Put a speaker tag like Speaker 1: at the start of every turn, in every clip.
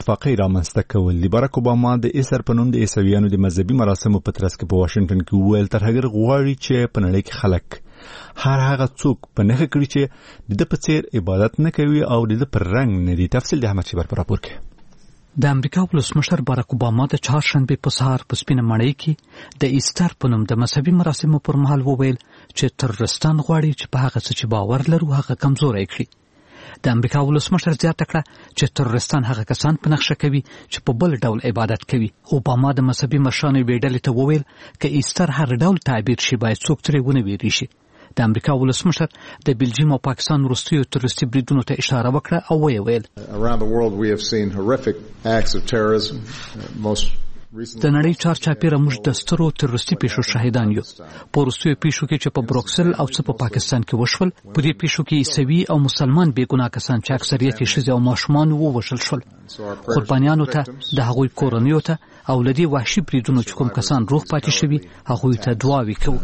Speaker 1: نااتفاقۍ رامنځته کول دي. باراک اوباما د ایسټر په نوم د عیسویانو د مذهبي مراسمو په ترڅ کې په واشنگټن کې وویل ترهګر غواړي چې په نړۍ کې خلک هر هغه څوک په نښه کړي چې د په څیر عبادت نه کوي او د پر رنګ نه دي. تفصیل د احمد شیبر په راپور کې.
Speaker 2: د امریکا ولسمشر باراک اوباما د چهارشنبه په سهار په سپینه ماڼۍ کې د ایسټر په نوم د مذهبي مراسمو پر مهال وویل چې ترورستان غواړي چې په هغه څه چې باور لرو هغه کمزوری کړي. د امریکا ولسمشر زیاته کړه چې ترورستان هغه کسان په نقشه کوي چې په بل ډول عبادت کوي. اوباما د مذهبي مشرانو یوې ډلې ته وویل که ایسټر هر ډول تعبیر شي باید څوک ترې ونه ویری شي. د امریکا ولسمشر د بلجیم او پاکستان وروستیو تروریستي بریدونو ته اشاره وکړه او ویل د نړۍ چارچاپیره موږ د سترو تروریستي پیښو شاهدان یو. په وروستیو پیښو کې چې په بروکسل او څه په پاکستان کې وشول، په دې پیښو کې عیسوي او مسلمان بېګناه کسان چې اکثریت یې ښځې او ماشومان ووژل شول. قربانیانو ته، د هغوی کورنیو ته او له دې وحشي بریدونو چې کوم کسان روغ پاتې شوي هغوی ته دعاوې کوو.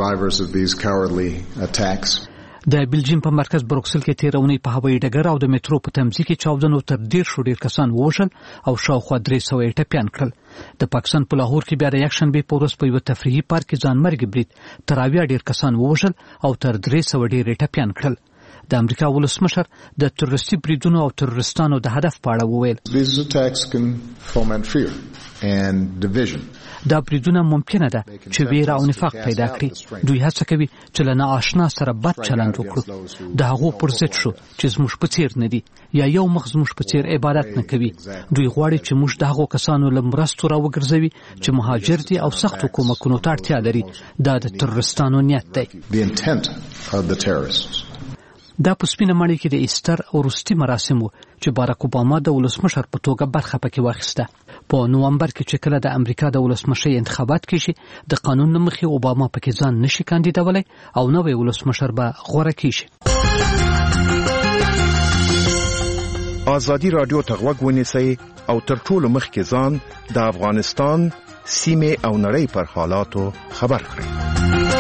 Speaker 2: د بلجیم په مرکز بروکسل کې تېره اونۍ په هوایي ډګر او د میټرو په تمځي کې چاودنو تر 150 ډېر کسان ووژل او شاوخوا 300 یې ټپیان کړل. د پاکستان په لاهور کې بیا د یکشنبې په ورځ په یوه تفریحي پارک کې ځانمرګي برید تر 80 ډېر کسان ووژل او تر 300 ډېر یې ټپیان کړل. د امریکا ولسمشر د تروریستي بریدونو او تروریستانو د هدف په اړه وویل دا بریدونه ممکنه ده چې ویره او نفاق پیدا کړي. دوی هڅه کوي چې له ناآشنا سره بد چلند وکړو، د هغو پر ضد شو چې زموږ په څیر نه دي یا یو مخ زموږ په څیر عبادت نه کوي. دوی غواړي چې موږ د هغو کسانو له مرستو راوګرځوي چې مهاجر دي او سختو کومکونو ته اړتیا لري. دا د تروریستانو نیت دی. دا په سپینه ماڼۍ کې د ایسټر وروستي مراسم وو چې باراک اوباما د ولسمشر په توګه برخه پکې واخیسته. په نومبر کې چې کله د امریکا د ولسمشر انتخابات کېږي د قانون نه مخې اوباما پکې ځان نشي کاندیدولی او نوی ولسمشر به غوره کېږي.
Speaker 3: ازادي رادیو ته غوږ ونیسئ او تر ټولو مخکې ځان د افغانستان سیمې او نړۍ پر حالاتو خبر کړئ.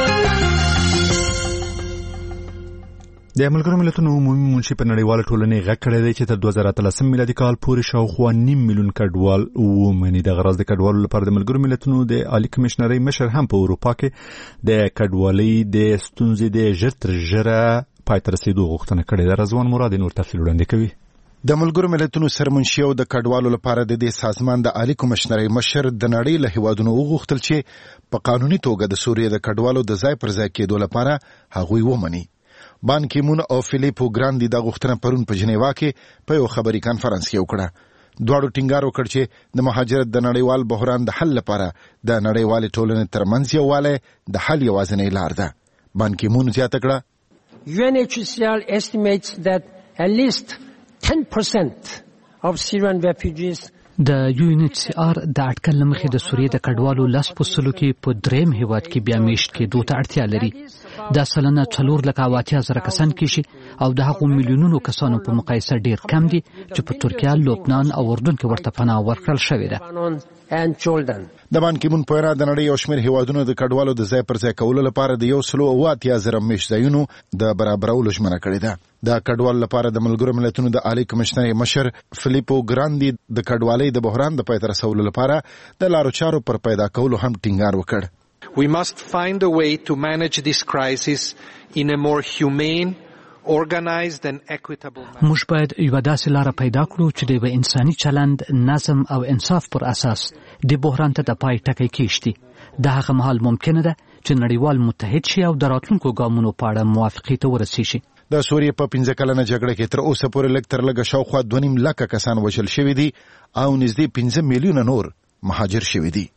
Speaker 1: د ملګرو ملتونو عمومي منشي په نړیواله ټولنې غږ کړی دی چې تر 2013 میلادي کال پورې شاوخوا 9 میلیون کډوال ومني. د غرض د کډوالو لپاره د ملګرو ملتونو د عالی کمشنرۍ مشر هم په اروپا کې د کډوالۍ د ستونزې د ژر تر ژره پای ته رسیدو غوښتنه کړې ده. رضوان مراد نور تفصیل وړاندې کوي.
Speaker 4: د ملګرو ملتونو سرمنشي او د کډوالو لپاره د دې سازمان د عالی کمشنرۍ مشر د نړۍ له هیوادونو وغوښتل چې په قانوني توګه د سوریې د کډوالو د ځای پر ځای کېدو لپاره هغوی ومني. بان کیمون او فلیپو ګراندي د غوښتنه پرون په جنیوا کې په یو خبري کانفرنس کې وکړه. دواړو ټینګار وکړ چې د مهاجرت د نړیوال بحران د حل لپاره د نړیوال ټولنې ترمنځ یووالی د حل یوازینۍ لار ده. بان کیمون زیاته کړه
Speaker 5: UNHCR estimates that at least 10% of Syrian refugees
Speaker 2: د UNHCR د اټکل لمخې د سوریې د کډوالو 10% کې په دریم هیواد کې بیا میشت کېدو ته اړتیا لري. دا سلنه 4,80,000 کسان کېږي او د هغو میلیونونو کسانو په مقایسه ډیر کم دي چې په ترکیه، لبنان او اردن کې ورته پناه ورکړل شوې ده.
Speaker 4: د بان کیمون په اړه د نړۍ یو شمېر هیوادونو د کډوالو د ځای پر ځای کولو لپاره د 180,000 میشت ځایونو د برابرولو ژمنه کړې ده. د کډوالو لپاره د ملګرو ملتونو د عالی کمشنرۍ مشر فلیپو ګراندي د کډوالۍ د بحران د پای ته رسولو لپاره د لارو چارو پر پیدا کولو هم ټینګار وکړ.
Speaker 6: We must find a way to manage this crisis in a more humane, organized and equitable manner.
Speaker 2: موږ باید یو داسې لار پیدا کړو چې د انساني چلند، نظم او انصاف پر اساس د بحران ته د پای ټکی کېږدي. د هغه مهال ممکنه ده چې نړیوال متحد شي او د راتلونکو ګامونو په اړه موافقې ته ورسیږي.
Speaker 4: د سوریې په 15 کلنه جګړه کې تر اوسه پورې لږ تر لږه شاوخوا 2.5 لکه کسان وژل شوي دي او نږدې 15 میلیونه نور مهاجر شوي دي.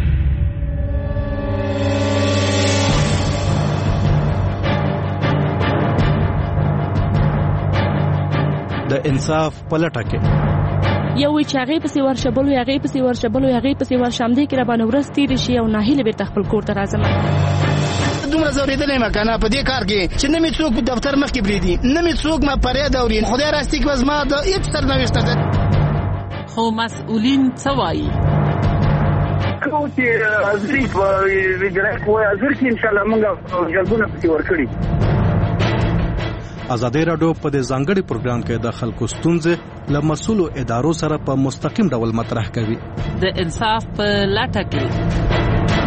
Speaker 7: د انصاف پلټه کې
Speaker 8: یو وی چې هغه پسې ورشبلو هغه پسې ورشبلو هغه پسې ورشمدې کې را باندې ورس تیر شي او ناهیله به خپل کور ته راځم.
Speaker 9: دومره زوریدلې ما کنه په دې کار کې چې نه می څوک دفتر مخ کې بریدي، نه می څوک ما پرې دورین. خدای راستي کې وز ما د هیڅ تر نه وشته ده.
Speaker 10: خو مسؤلین څه وایي؟
Speaker 11: کوم چې ازري په ویډرک وای ازر چې ان شاء الله موږ جلبونه پسې ورکړي.
Speaker 7: ازادي رادیو په دې ځانګړي پروګرام کې د خلکو ستونزې له مسؤلو ادارو سره په مستقیم ډول مطرح کوي.
Speaker 10: د انصاف په لټه کې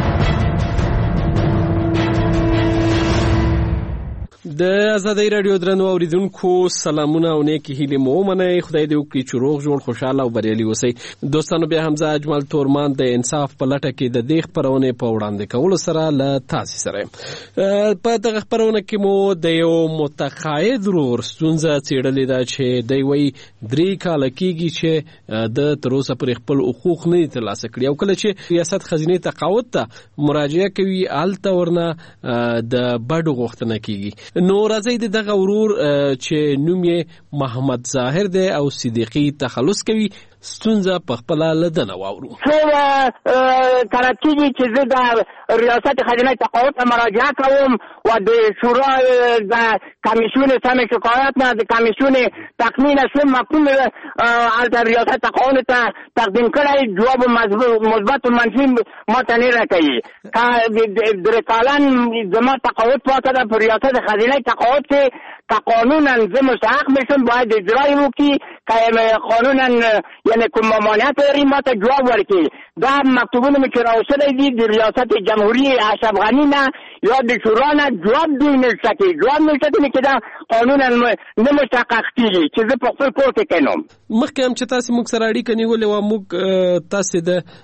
Speaker 12: د ازادي رادیو درنو اوریدونکو سلامونه او نیکی هیله مو منئ. خدای دې وکړي چې روغ جوړ خوشاله او بریالي اوسئ. دوستانو بیا حمزه اجمل تورمان د انصاف په لټه کې د دې خبرونه په وړاندې کولو سره له تاسو سره په دغه خبرونه کې مو د یو متقاعد ورور ستونزه څېړلې ده چې دوی وایي 3 کال کېږي چې د تر اوسه پر خپل حقوق نه ترلاسه کړي او کله چې ریاست خزینه تقاعد ته مراجعه کوي الته ورنه د بډو غوښتنه کیږي. نو راځي دغه ورور چې نوم یې محمد ظاهر دی او صدیقی تخلص کوي ستونزه په خپل لدنه واورو.
Speaker 13: کراچي چې زه د ریاست خزینه تقاعد ته مراجعه کوم و د شورا د کمیسیون سم شکایت نه د کمیسیون تقنین اسم مفهوم از ریاست تقاعد ته تقدیم کړی جواب مثبت و منفی ما ته نه راکوي. در کالان زما تقاعد پاته ده په ریاست خزینه تقاعد کې که قانونا زه مستحق بشم باید اجرای وکړي که قانونا یعنی کوم ممانعت لري ما ته جواب ورکړي. دا مکتوبونه مې چې راوصلی دي د ریاست جمهوری اشرف غني نه یا د شورا نه جواب دوی نشته کوي. جواب نشته کوي چې دا قانونا نه مستحقق کېږي چې زه په خپل کور کې کینم.
Speaker 12: مخکې هم چې تاسې موږ سره اړیکه نیولې وه موږ تاسې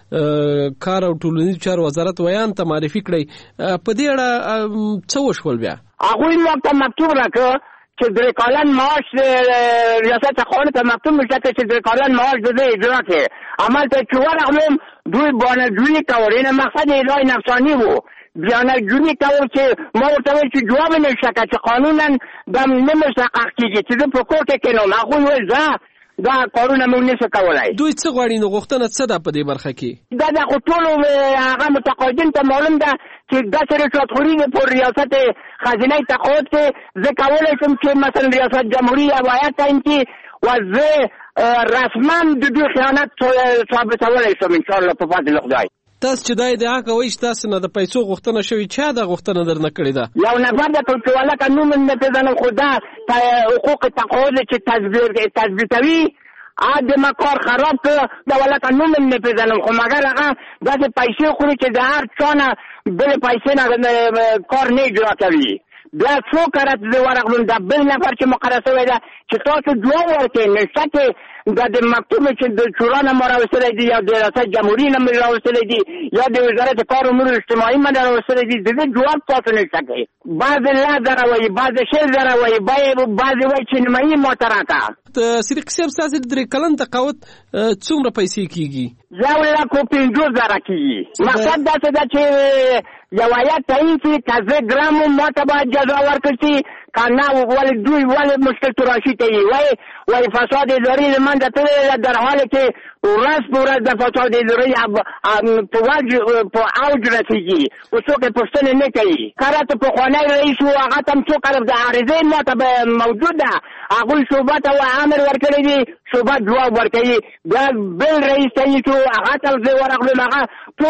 Speaker 12: د کار او ټولنیزو چارو وزارت ویان ته معرفي کړئ. په دې اړه څه وشول بیا؟ هغوی
Speaker 13: موږ ته مکتوب راکړه چې درې کالن معاش ریاست تقاعد ته مکتوب مشته چې درې کالن معاش د اجرا کې عمل ته چې ورغلم دوی بانجویی کول. این مقصد اعلای نفسانی و بانجویی کول چې ما ورته ویل چې جواب نشته چې قانونا دا نه مستحقق کېږي چې زه په کور کې کینم. هغوی ویل زه دا کارونه موږ نشو کولای.
Speaker 12: دوی څه غواړي نو غوښتنه څه ده په دې برخه کې؟
Speaker 13: دا د ټولو هغه متقاعدین ته معلوم ده چې داسې رشوتخوري ده په ریاست خزینه تقاعد کې. زه کولی شم چې مثلا ریاست جمهوری هدایت کړم چې و زه رسما د دوی خیانت ثابتولی شم انشاءالله په فضل خدای.
Speaker 12: تاسو چې دا ادعا کوئ چې تاسو نه د پیسو غوښتنه شوې چا دا غوښتنه درنه کړې ده؟
Speaker 13: یو نفر د ټولواله قانون نه پېژنم خو دا حقوق تقاعد چې تثبیتوي د ما کار خراب کړ د والا قانون نه پېژنم خو مګر هغه داسې پیسې خوري چې د هر چا نه بلې پیسې نه کار نه اجرا کوي. بیا څو کرت زه ورغلم دا بل نفر چې مقرر شوی ده چې تاسو جواب ورکړئ نشته کې دا د مکتوب چې د شورا نه ما راوستلی دي یا د ریاست جمهوري نه مې راوستلی دي یا د وزارت کار امور اجتماعي نه راوستلی دي د دې جواب تاسو نشته کوي. بعضې لا زره وایي بعضې شل زره وایي بعضې وایي چې نیمایي ما ته راکړه.
Speaker 12: صدیق صاحب ستاسې د درې کلن تقاعد څومره پیسې کېږي؟
Speaker 13: 1,50,000 کېږي. مقصد داسې ده چې روایت تعیین شي که زه ګرام ما ته باید جزا ورکړل شي که نه ولې دوی ولې مشکل تراشي کوي. وایي فساد اداري له منځه تللی ده در حاله کې ورځ په ورځ د فساد اداري په اوج رسېږي خو څوک یې پوښتنې نه کوي. کله ته پخوانی رئیس و هغه ته هم څو کله د عارضې ما ته موجود ده هغوی شعبه ته امر ورکړی دي شعبه جواب ورکوي. بیا بل رئیس تعیین شو هغه ته زه ورغلم هغه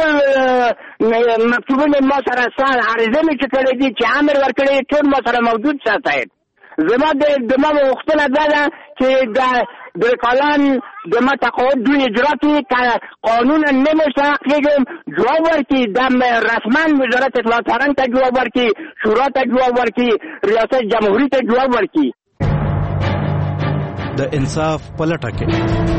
Speaker 13: ټول مکتوبونه ما سره عارضې مې چې کړی دي چې امر ورکړی ټول ما سره موجود ساتئ. زما د ما غوښتنه دا ده چې د کالان د ما تقاعد دوی اجرا کړي که قانونا نه مستحق کېږم جواب ورکړي دا رسما وزارت اطلاعات فرهنګ ته جواب ورکړي شورا ته جواب ورکړي ریاست جمهوري ته جواب ورکړي.
Speaker 7: د انصاف په لټه کې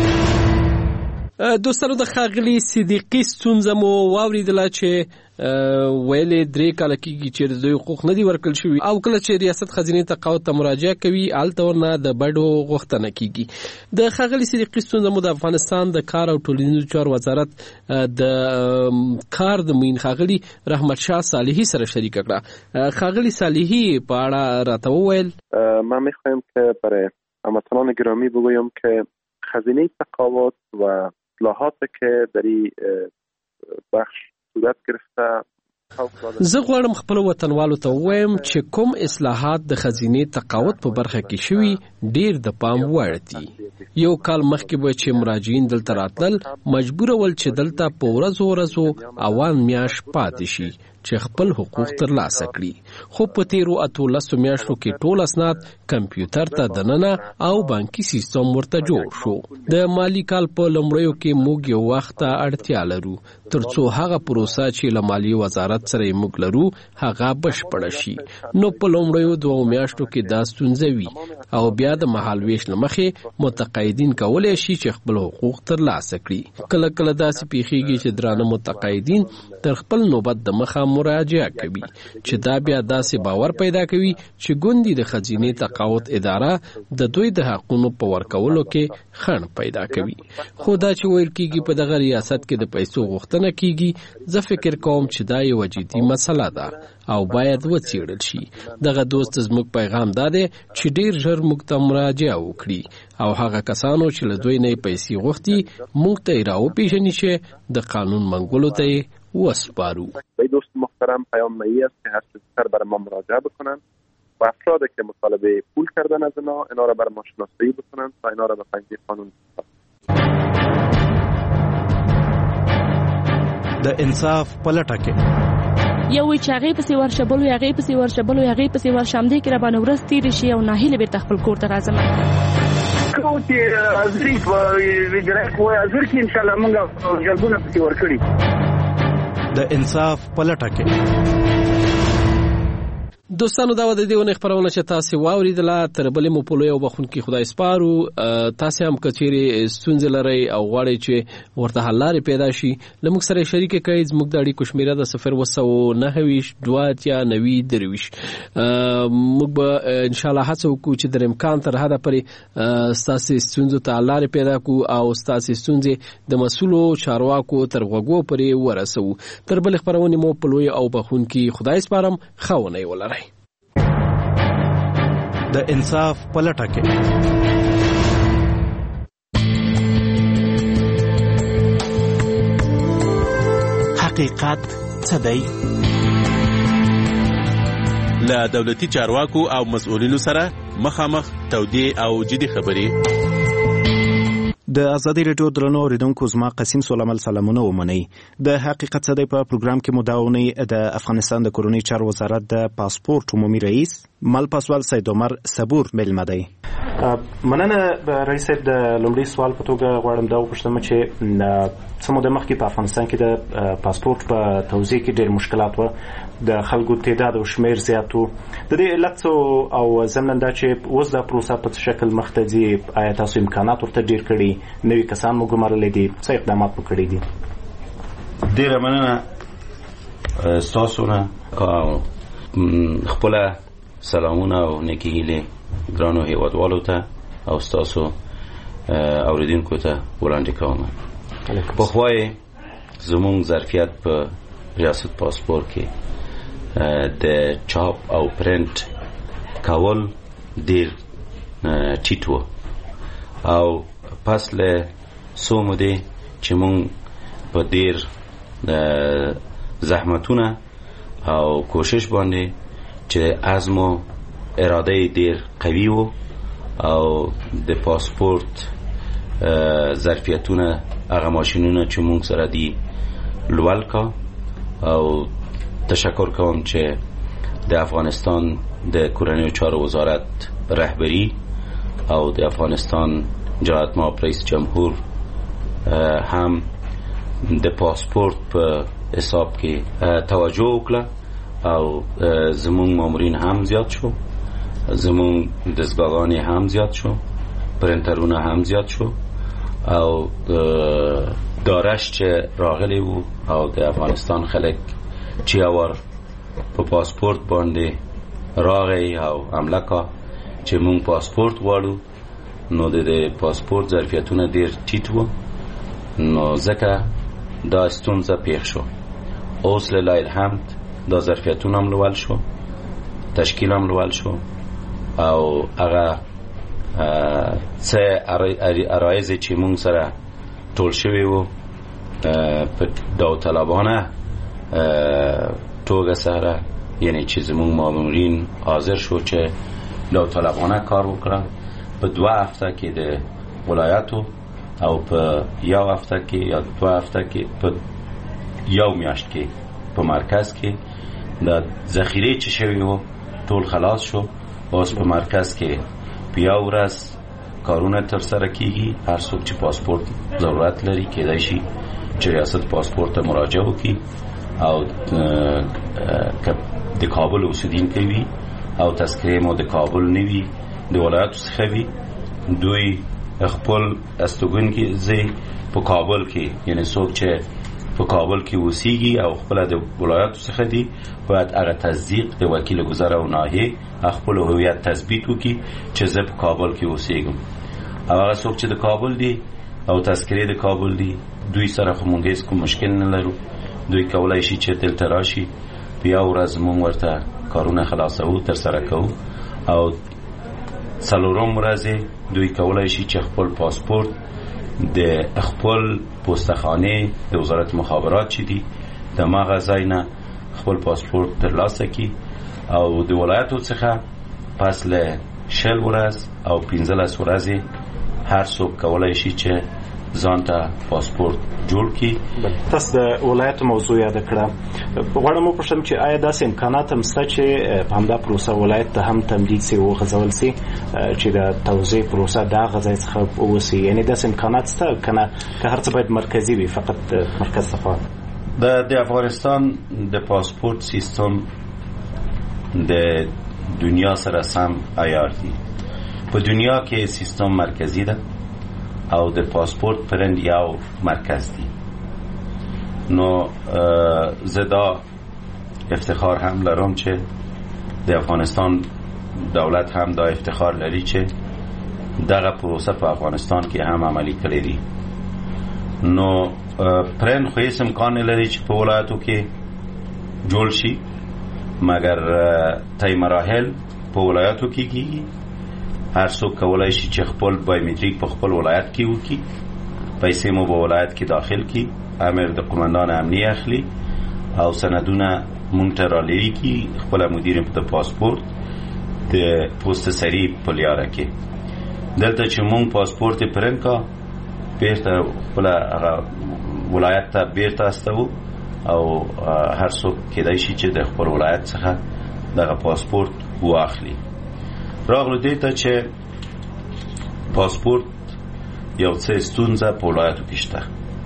Speaker 12: دوستانو د ښاغلي صدیقي ستونزه مو واورېدله چې ویلې 3 کاله کېږي چې د دوی حقوق نه دي ورکړل شوي او کله چې ریاست خزینې تقاعد ته مراجعه کوي هلته ورنه د بډو غوښتنه کېږي. د ښاغلي صدیقي ستونزه مو د افغانستان د کار او ټولنیزو چارو وزارت د کار د معین ښاغلي رحمت شاه صالحي سره شریکه کړه. ښاغلي صالحي په اړه راته وویل
Speaker 14: من میخوایم که برای هموطنان گرامی بگویم که خزینه تقاعد و اصلاحاتی که در این بخش صورت گرفته
Speaker 12: زه غواړم خپل وطنوالو ته ووایم چې کوم اصلاحات د خزینې تقاعد په برخه کې شوي ډیر د پام وړ دي. یو کال مخکې به چې مراجعین دلته راتلل مجبور ول چې دلته په ورځو اوان میاش پاتې شي چې خپل حقوق ترلاسه کړي، خو په تیرو 18 میاشتو کې ټول اسناد کمپیوټر ته دننه او بانکي سیستم ورته جوړ شو. د مالی کال په لومړیو کې موږ یو وخت ته اړتیا لرو ترڅو هغه پروسه چې له مالی وزارت سره موږ لرو هغه بشپړ شي. نو په لومړیو 2 میاشتو کې دا ستونزه وي او بیا د مهالويش لمخې متقاعدین کولای شي چې خپل حقوق ترلاسه کړي. کله کله داسې پیښیږي چې درانه متقاعدین تر خپل نوبت د مخه مراجعه کوي چې دا بیا داسې باور پیدا کوي چې ګوندی د خزینه تقاعد اداره د دوی د حقوقو په ورکولو کې خنډ پیدا کوي. خو دا چې ویل کیږي په دغه ریاست کې د پیسو غوښتنه کیږي، زه فکر کوم چې دا یو جدي مسله ده او باید وڅېړل شي. دغه دوست زموږ پیغام دا دی چې ډیر ژر موږ ته مراجعه وکړي او هغه کسانو چې له دوی نه پیسې غوښتي موږ ته راوپېژني چې د قانون منګولو ته وسپارو.
Speaker 14: دوست محترم پیام مایی است که هر چه زودتر برای ما مراجعه بکنند و افرادی که مطالبه پول کردن از اینا را برای ما شناسایی بکنند تا اینا را به پنجه قانون
Speaker 7: د انصاف پلټه کې
Speaker 8: یو چې هغه پسې ورشبلو هغه پسې ورشبلو هغه پسې ورشمدې کې را باندې ورځ تیر شي او ناهیله به خپل کور ته راځم.
Speaker 11: کوتي ازریف وګړه کوه ازر کې ان شاء الله موږ جلبونه پسې ورکړي.
Speaker 7: د انصاف پلټه کې
Speaker 12: دوستانو دا د دې ونه خبرونه چې تاسو واوریدله تر بلې مو په لوی او بخونکي خدای سپارو. تاسو هم کچيري ستونزې لرئ او غواړئ چې ورته حل لارې پیدا شي لموږ سره شریک کړئ. زموږ د اړیکو شمیره د 0292293 موږ به ان شاء الله هڅه وکړو چې د امکان تر حده پرې تاسو ستونزو ته حل لارې پیدا کړو او تاسو ستونزې د مسؤلو چارواکو تر غوږو پرې ورسو. تر بلې خبرونه مو په لوی او بخونکي خدای سپارم. خونه ولرئ.
Speaker 7: د انصاف پلټه کې
Speaker 15: حقیقت څه دی؟ له دولتي چارواکو او مسؤلینو سره مخامخ تودې او جدي خبرې.
Speaker 16: د ازادي رادیو درنو اوریدونکو زما قسیم سلام سلامونه ومنئ. د حقیقت څه دی په پروګرام کې مداوني د افغانستان د کورنۍ چارو وزارت د پاسپورت عمومي رئیس مل پاسوال سید عمر صبور ملمه دی.
Speaker 17: مننه رئیس صاحب. د لومړي سوال په توګه غواړم دا وپوښتم چې څه موده مخکې په افغانستان کې د پاسپورت په توزیع کې ډېر مشکلات وو، د خلکو تعداد او شمیر زیات وو. د دې علت او ضمناً دا چې اوس دا پروسه په شکل مخ ته ځي، آیا تاسو امکانات ورته ډېر کړي، نوي کسان مو ګمارلي دي، څه اقدامات مو کړي دي؟
Speaker 18: ډېره مننه ستاسو نه. خپله سلامونه او نیکې هیلې ګرانو هیوادوالو ته او ستاسو اوریدونکو ته وړاندې کوم. پخوای زموږ ظرفیت په ریاست پاسپورت کې د چاپ او پرنٹ کول ډیر ټیټ و او پس له څو مودې چې موږ په ډیر زحمتونه او کوشش باندې چې عزم و اراده ډیر قوي و او د پاسپورت ظرفیتونه هغه ماشینونه چې موږ سره دي لوړ کا او تشکر کوم چې د افغانستان د کورنۍ چارو وزارت رهبری او د افغانستان جناب ما رئیس جمهور هم د پاسپورت په حساب کې توجه وکړه او زمون مامورین هم زیاد شو، زمون دستگاهان هم زیاد شو، پرنترونه هم زیاد شو او دارش چې راغلی وو او د افغانستان خلک چې اور په پاسپورت باندې راغی او عمله کا چې مونږ پاسپورت غواړو، نو د پاسپورت ظرفیتونه ډیر ټیټ وو، نو ځکه دا ستونزه پیښ شو. اوس لله الحمد دا ظرفیتونه هم لوړ شو، تشکیل هم لوړ شو او هغه څه عرایض چې مونږ سره ټول شوی وو په داوطلبانه توګه سره، یعنی چې زمونږ مامورین حاضر شو چې داوطلبانه کار وکړه په 2 هفته کې د ولایتو او په 1 هفته کې یا 2 هفته کې په 1 میاشت کې په مرکز کې د ذخیره چې شوی و ټول خلاص شو. اوس په مرکز کې په یو ورځ کارونه تر سره کیږي. هر څوک چې پاسپورت ضرورت لري کېدای شي چې ریاست پاسپورت ته مراجعه وکړي او د کابل اوسیدونکي وي او تذکره مو د کابل نه وي د ولایتو څخه وي، دوی خپل استوګنکي ځای په کابل کې، یعنی څوک چې په کابل کې اوسېږي او خپل د ولایتو څخه دي باید هغه تصدیق د وکیل گذر او ناحیه خپل هویت تثبیت وکړي چې زه په کابل کې اوسېږم. او هغه څوک چې د کابل دي او تذکره د کابل دي دوی سره خو مونږ هیڅ کوم مشکل نه لرو. دوی کولای شي چې دلته راشي، بیا ورځ مونږ ورته کارونه خلاصو تر سره کوو او څلورم ورځ دوی کولای شي چې خپل پاسپورت د خپل پوستخانه د وزارت مخابرات چې دي د ماغه ځای نه خپل پاسپورت ترلاسه کړي او د ولایتو څخه پس له 60 ورځ او 15 ورځې هر څوک کولای شي چې ځان ته پاسپورت جوړ کړي.
Speaker 17: تاسو د ولایت موضوع یاد کړه، غواړم وپوښتم چې آیا داسې امکانات هم شته چې په همدا پروسه ولایت ته هم تمدید سي او غځول سي چې د توزیع پروسه دا غځای څخه وسی، یعنی داسې امکانات شته کنه که هر څه باید مرکزي وي فقط مرکز څخه؟
Speaker 18: د افغانستان د پاسپورت سیستم د دنیا سره سم عیار دی. په دنیا کې سیستم مرکزی ده او د پاسپورت پرند یو مرکز دی. نو زه دا افتخار هم لرم چې د افغانستان دولت هم دا افتخار لري چې دغه پروسه په افغانستان کې هم عملی کړی دی. نو پرند خو هیڅ امکان نه لري چې په ولایتو کې جوړ شي، مګر تای مراحل په ولایتو کې کیږي. هر څوک کولای شي چې خپل بایومټریک په خپل ولایت کې وکړي، پیسې مو په ولایت کې داخل کړي، امر د قومندان امنیه اخلي او سندونه مونږ ته رالیږي. خپل مدیر د پاسپورت د پوسټ سری په لیاره کې دلته چې مونږ پاسپورت پرن کا بیرته خپل ولایت ته بیرته استو او هر څوک کېدای شي چې د خپل ولایت څخه دغه پاسپورت واخلي. راغلو دې ته چې پاسپورت یو څه ستونزه په ولایتو کې شته،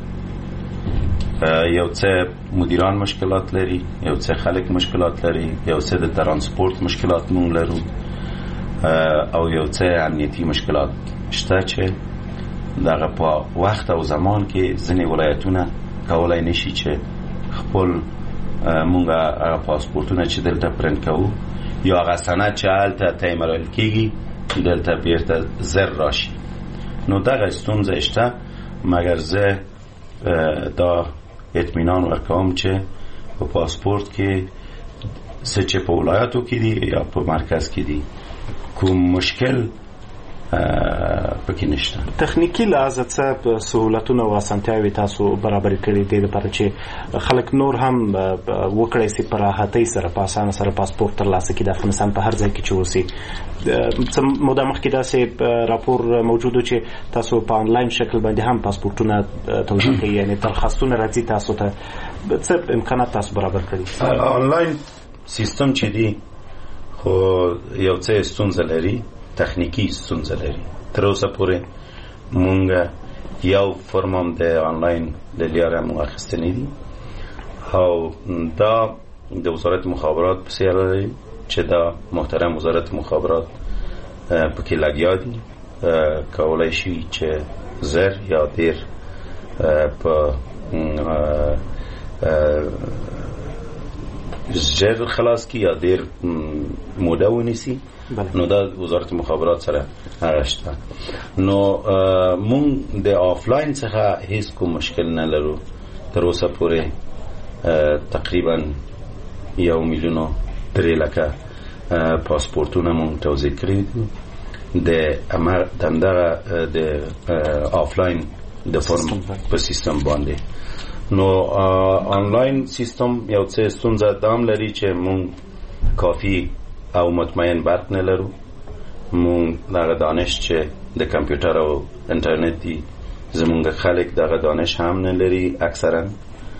Speaker 18: یو څه مدیران مشکلات لري، یو څه خلک مشکلات لري، یو څه د ترانسپورت مشکلات مونږ لرو او یو څه امنیتي مشکلات شته چې دغه په وخت او زمان کې ځینې ولایتونه کولای نشي چې خپل مونږه پاسپورتونه چې دلته پرنټ کوو یا هغه سند چې هلته تعمیرول کېږي دلته بیرته زر راشي. نو دغه ستونزه شته، مګر زه دا اطمینان ورکوم چې په پاسپورت کې څه چې په ولایتو کې دي یا په مرکز کې دي کوم مشکل پکې نشته.
Speaker 17: تخنیکی لحاظ څه سہولتونه او اسانتیاوې تاسو برابر کړې دي لپاره چې خلک نور هم وکړي سي په راحتۍ سره په اسانه سره پاسپورت ترلاسه کړي د افغانستان په هر ځای کې چې اوسي. موده مخکې داسې راپور موجود چې تاسو په انلاین شکل باندې هم پاسپورتونه توزیع کوي، یعنی درخواستونه راځي تاسو ته، څه امکانات تاسو برابر کړي؟
Speaker 18: انلاین سیستم چې دی خو یو څه ستونزه لري، تخنیکی ستونزه لري. تر اوسه پورې مونږ یو فرمام د انلاین د لیاره مونږ اخیستنی دي او دا د وزارت مخابرات په سیر لري چې دا محترم وزارت مخابرات پکې لګیا دي، کولای شي چې زر یا دیر په زر خلاص کی یا دیر موده ونیسی. نو دا وزارت مخابرات سره هغشته. نو مونږ د آفلاین څخه هیڅ کوم مشکل نه لرو. تر اوسه پورې تقریبا 1,300,000 پاسپورتونه مونږ توزیع کړي دي د دغه د آفلاین د فرم په سیستم باندې. نو آنلاین سیستم یو څه ستونزه دام لري چې مونږ کافی او مطمئن برق نه لرو. مونږ دغه دانش چې د کمپیوټر او انټرنیټ دي زمونږ خلک دغه دانش هم نه لري اکثرا،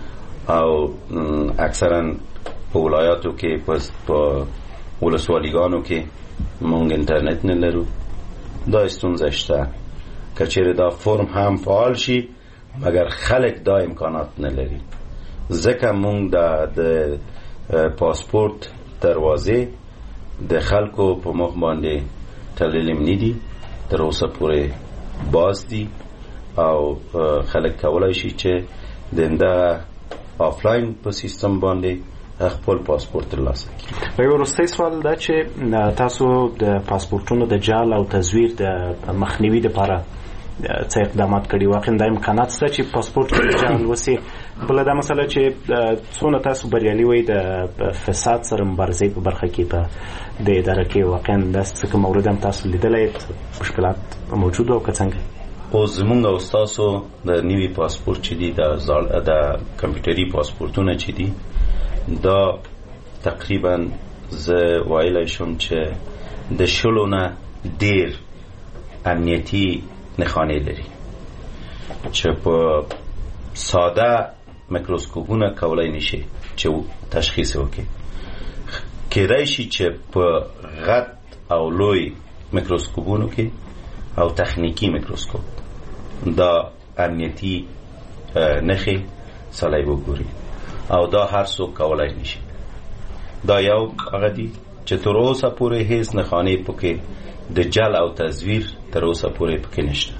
Speaker 18: او اکثرا په ولایاتو کې په ولسوالیګانو کې مونږ انټرنیټ نه لرو. دا ستونزه شته که چیرې دا فرم هم فعال شي مګر خلک دا امکانات نه لري. ځکه مونږ د پاسپورت دروازې د خلکو په مخ باندې تړلې نه دي، تر اوسه پورې باز دي او خلک کولای شي چې دنده آفلاین په سیستم باندې خپل پاسپورت ترلاسه کړي.
Speaker 17: یو وروستی سوال دا چې تاسو د پاسپورتونو د جعل او تزویر د مخنیوي لپاره څه اقدامات کړي؟ واقعا دا امکانات شته چې پاسپورت کې جعل وسي؟ بل دا مسله چې څونه تاسو بریالي وي د فساد سره مبارزې په برخه کې په د اداره کې واقعا دا څه مورد هم تاسو لیدلای مشکلات موجود او که څنګه؟
Speaker 18: او زمونږ او تاسو د نوي پاسپورت چې دي د کمپیوټري پاسپورتونه چې دي دا تقریبا زه وایلی شم چې د شلو نه ډیر امنیتي نښانې لري چې په ساده میکروسکوپونه کولای نشي چې تشخیص وکړي. کېدای شي چې په غټ او لوی میکروسکوپونو کې او تخنیکی میکروسکوپ دا امنیتي نښې سړی وګوري او دا هر څوک کولای نشي. دا یو هغه دي چې تر اوسه پورې هیڅ نښانې پکې د جعل او تزویر تر اوسه پورې پکې نشته.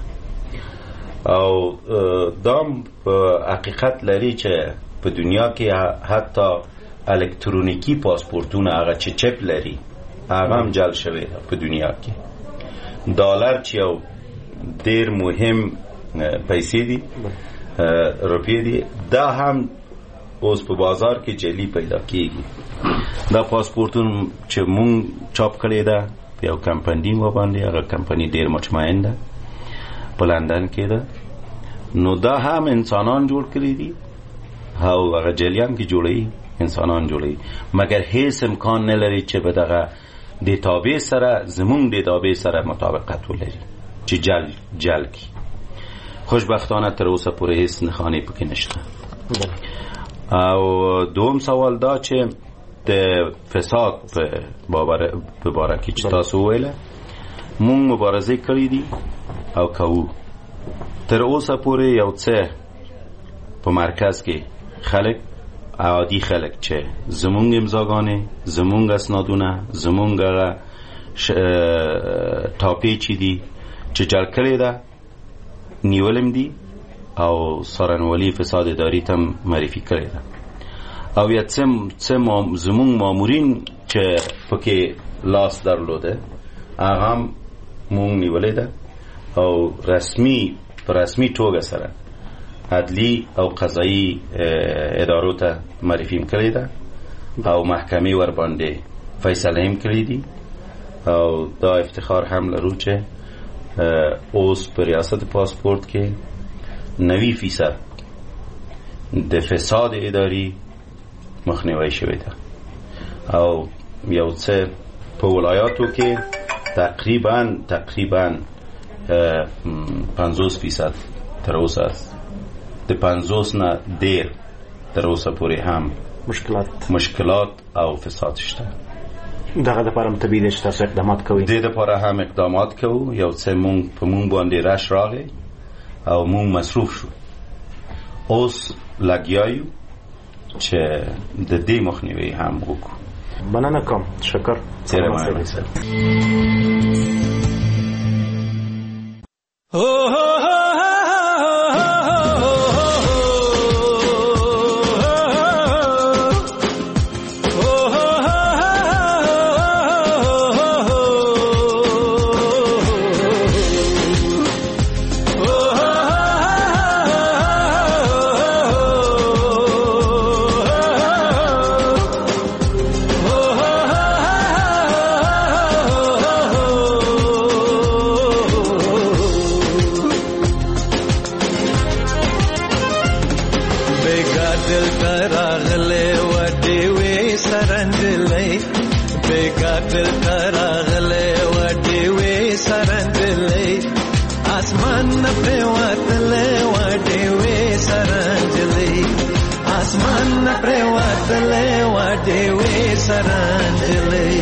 Speaker 18: او دا حقیقت لري چې په دنیا کې حتی الکترونیکی پاسپورتونه هغه چې چپ لري هغه هم جعل شوی په دنیا کې. ډالر چې یو ډیر مهم پیسې دي، روپیې دي، دا هم اوس په بازار کې جعلي پیدا کیږي. دا پاسپورتون چې مونږ چاپ کړی ده په یو کمپنی باندې، هغه کمپنی ډیر مطمئن ده په لندن کې ده، نو دا هم انسانان جوړ کړی دي او هغه جعلیان کې جوړي انسانان جوړي، مګر هیڅ امکان نه لري چې به دغه ډیټابیس سره زمونږ ډیټابیس سره مطابقت ولري چې جعل کی. خوشبختانه تر اوسه پورې هیڅ نښانې پکې نشته. او دوم سوال دا چې د فساد په باره کې چې تاسو ویله مونږ مبارزه کړې دي او کوو. تر اوسه پورې یو څه په مرکز کې خلک عادي خلک چې زمونږ امضاګانې، زمونږ اسنادونه، زمونږ ټاپې چې دي چې جعل کړې ده نیولم دي او څارنوالي فساد اداري ته معرفي کړې ده. او یا څه زمونږ مامورین چې پکې لاس درلوده هغه هم مونږ نیولې ده او په رسمي توګه سره عدلی او قضایی ادارو ته معرفي کړې ده او محکمې ور باندې فیصله هم کړې دي. او دا افتخار هم لرو چې اوس په ریاست پاسپورت کې 90% د فساد اداري مخنیوی شوی ده او یو څه په ولایاتو کې تقریبا 50% تر اوسه د 50 نه ډیر تر اوسه پورې هم مشکلات او فساد شته.
Speaker 17: دغه د لپاره متبیده چې تاسو اقدامات کوئ؟ د
Speaker 18: دې لپاره هم اقدامات کوو. یو څه مونږ باندې رش راغی او مونږ مصروف شو. اوس لګیایو چې د دې مخنیوي هم وکړو.
Speaker 17: مننه کوم. شکر.
Speaker 19: आसमान سرانجلې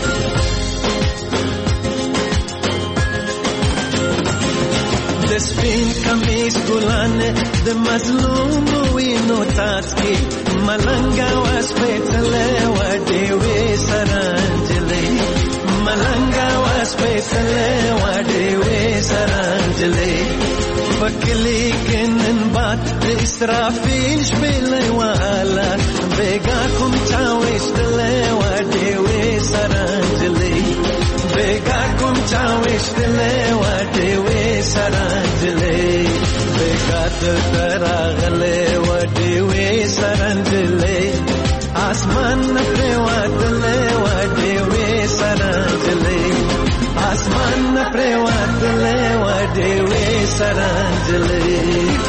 Speaker 19: د سپین کمیس ګلان د مظلوم وینو تاسکي ملنګا واس پېڅلې وډې وې سرانجلې ملنګا واس پېڅلې وډې وې سرانجلې پکلی کنن بات اسرافیل شپلې والا بیگا کوم چا وشتلې وډې وې سرانجلې بیگا کوم چا وشتلې وډې وې سرانجلې بیگا تراغلې وډې وې سرانجلې آسمان پر وادلې وډې وې سرانجلې آسمان پر وادلې وډې وې سرانجلې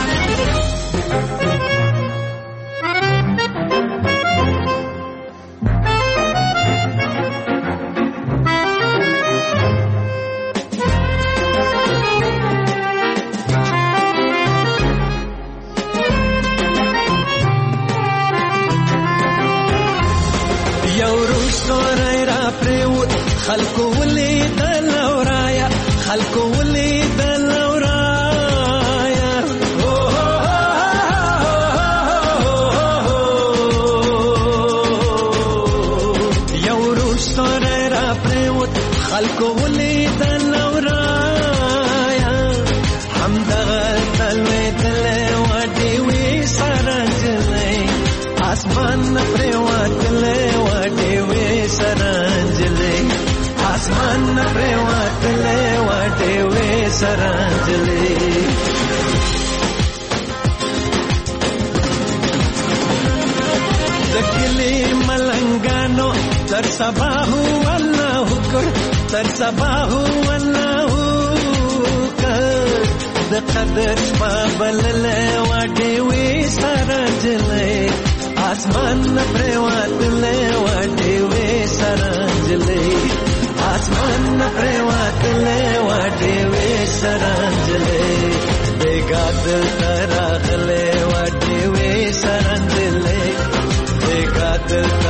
Speaker 19: خلکو ولیدل ورایا خلکو ولیدل ورایا یو روستوری را پریوت خلکو ولیدل ورایا همدغه تلویدلی وډې وې سرانجلۍ آسمان نه پریوتلی وډې وې سرانجلۍ آسمان نه پریوتلی وډې وې سرانجلۍ د کلي ملنګانو تر سبا هو الله کړ تر سبا هو الله کړ د قدر شپه بللی وډې وې سرانجلۍ آسمان نه پریوتلی وډې وې سرانجلۍ آسمان نه پریوتلی وډې وې سرانجلۍ بیګا دلته راغلی وډې وې سرانجلۍ بیګا دلته